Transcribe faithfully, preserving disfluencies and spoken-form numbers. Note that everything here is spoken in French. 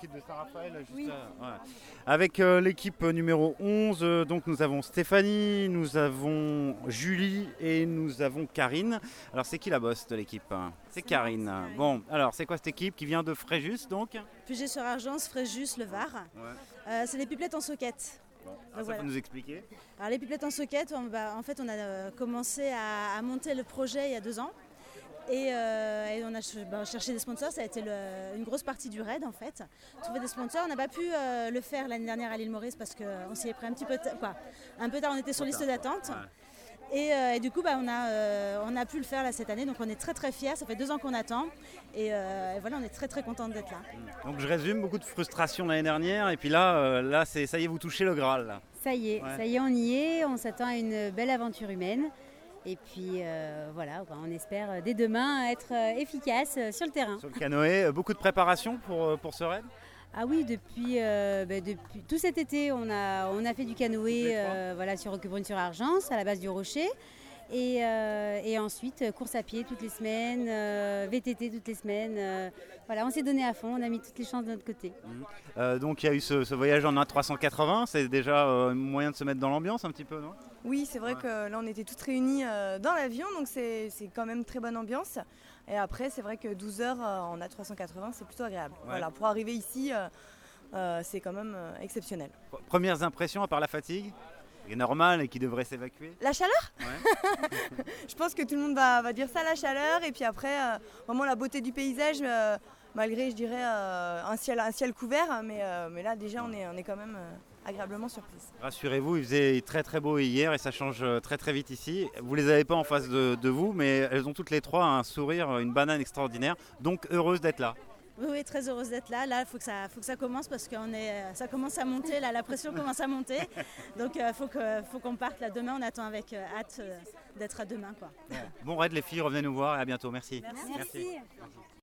l'équipe de Saint-Raphaël. Juste, Oui. euh, ouais. Avec euh, l'équipe numéro onze, euh, donc nous avons Stéphanie, nous avons Julie et nous avons Karine. Alors c'est qui la boss de l'équipe? C'est C'est Karine. moi, c'est Karine. Bon, alors c'est quoi cette équipe qui vient de Fréjus donc? Puget-sur-Argence, Fréjus, Le Var. Ouais. Euh, c'est les pipelettes en soquette. Bon. Ah, Donc ça voilà. faut nous expliquer. Alors les pipelettes en soquette, on, bah, en fait on a euh, commencé à, à monter le projet il y a deux ans. Et, euh, et on a ch- bah, cherché des sponsors, ça a été le- une grosse partie du raid en fait. Trouver des sponsors, on n'a pas pu euh, le faire l'année dernière à l'île Maurice parce qu'on s'y est pris un petit peu, ta- quoi, un peu tard, on était sur liste d'attente. Ouais. Et, euh, et du coup bah, on, a, euh, on a pu le faire là cette année, donc on est très très fiers, ça fait deux ans qu'on attend. Et, euh, et voilà, on est très très contents d'être là. Donc je résume, beaucoup de frustration l'année dernière et puis là, euh, là c'est, ça y est, vous touchez le Graal. Là. Ça y est, Ouais. ça y est, on y est, on s'attend à une belle aventure humaine. Et puis euh, voilà, on espère dès demain être euh, efficace euh, sur le terrain. Sur le canoë, euh, beaucoup de préparation pour, euh, pour ce raid? Ah oui, depuis, euh, bah, depuis tout cet été, on a, on a fait du Toutes les canoë trois. euh, voilà, sur Roquebrune-sur-Argence, à la base du Rocher. Et, euh, et ensuite, euh, course à pied toutes les semaines, euh, V T T toutes les semaines. euh, voilà, on s'est donné à fond, on a mis toutes les chances de notre côté. Euh, donc il y a eu ce, ce voyage en A trois cent quatre-vingts, c'est déjà euh, moyen de se mettre dans l'ambiance un petit peu, non? Oui, c'est vrai Ouais. que là, on était toutes réunies euh, dans l'avion, donc c'est c'est quand même très bonne ambiance. Et après, c'est vrai que douze heures euh, en A trois cent quatre-vingts, c'est plutôt agréable. Ouais. Voilà, pour arriver ici, euh, euh, c'est quand même euh, exceptionnel. Premières impressions à part la fatigue, qui est normale et qui devrait s'évacuer? La chaleur, Ouais. je pense que tout le monde va, va dire ça, la chaleur. Et puis après, euh, vraiment la beauté du paysage, euh, malgré, je dirais, euh, un, ciel, un ciel couvert. Mais, euh, mais là, déjà, on est, on est quand même euh, agréablement surprise. Rassurez-vous, il faisait très très beau hier et ça change euh, très très vite ici. Vous les avez pas en face de, de vous, mais elles ont toutes les trois un sourire, une banane extraordinaire, donc heureuses d'être là. Oui, oui, très heureuse d'être là. Là, il faut que ça, faut que ça commence parce que ça commence à monter, là, la pression commence à monter. Donc, il faut, que, faut qu'on parte là demain. On attend avec euh, hâte euh, d'être à demain, quoi. Bon raid les filles, revenez nous voir et à bientôt. Merci. Merci. Merci.